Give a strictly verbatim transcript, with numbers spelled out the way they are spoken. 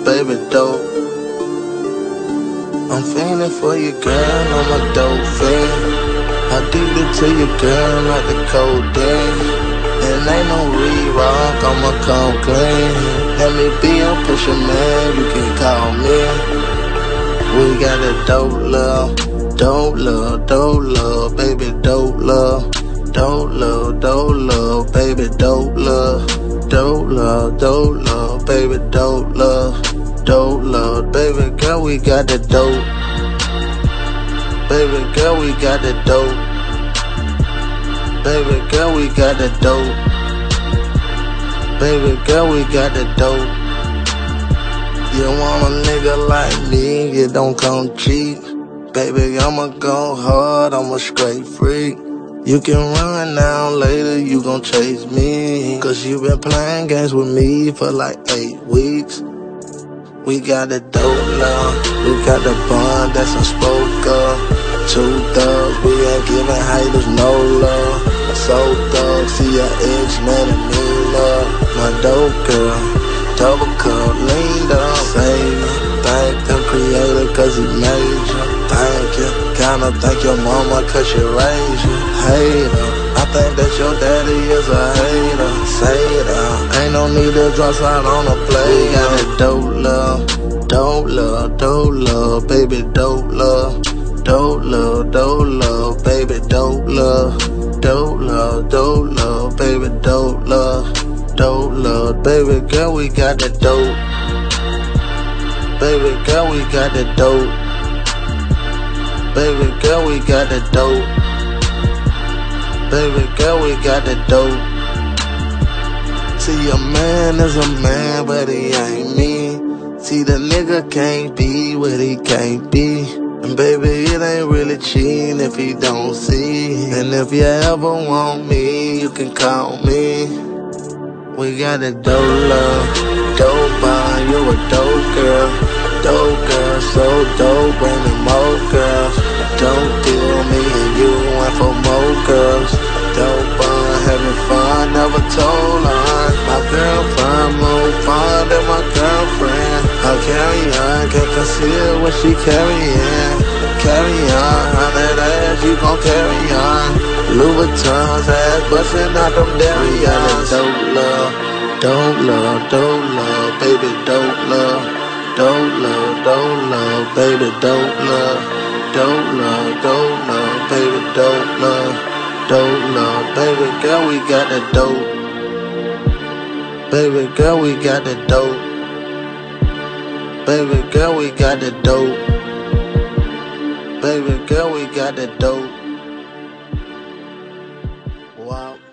baby, dope. I'm feeling for you, girl, I'm a dope fiend. Addicted to you, girl, like the codeine. And ain't no re-rock, I'ma come clean. Let me be a pusher, man, you can call me. We got a dope love, dope love, dope love, baby, dope love. Dope love, dope love, baby, dope love. Dope love, dope love, baby, dope love. Dope love, baby girl, we got the dope. Baby girl, we got the dope. Baby girl, we got the dope. Baby girl, we got the dope. You want a nigga like me, you don't come cheap. Baby, I'ma go hard, I'm a straight freak. You can run now, later you gon' chase me. Cause you been playing games with me for like eight weeks. We got the dope love, we got the bond that's unspoken. Two thugs, we ain't giving haters no love. So thugs, see your ex, man, and me love. My dope girl, double cup, leaned up, save me. Thank the creator cause he made you. Thank you, kinda thank your mama cause she raised you. Hater, I think that your daddy is a hater. Say that, ain't no need to drop slide on the play. We got that dope love, dope love, dope love, baby, dope love. Dope love, dope love, baby, dope love. Dope love, dope love, baby, dope love. Dope love, baby girl, we got that dope. Baby girl, we got that dope. Baby girl, we got that dope. Baby girl, we got that dope. See, a man is a man, but he ain't me. See, the nigga can't be what he can't be. And baby, it ain't really cheating if he don't see. And if you ever want me, you can call me. We got a dope love, dope bond, you a dope girl. Dope girl, so dope, bring me more girls. Don't deal me and you want for more girls. Dope bond, having fun, never told on. My girlfriend more fun than my girlfriend. I'll carry on, can't conceal what she carrying. Carry on, hundred ass, you gon' carry on. Louis Vuitton's ass bustin' out them Darians. Dope love, dope love, dope love, baby, dope love. Dope love, dope love, baby, dope love. Dope love, dope love, baby, dope love. Dope love, baby girl, we got the dope. Baby girl, we got the dope. Baby girl, we got the dope. Baby girl, we got the dope. Wow.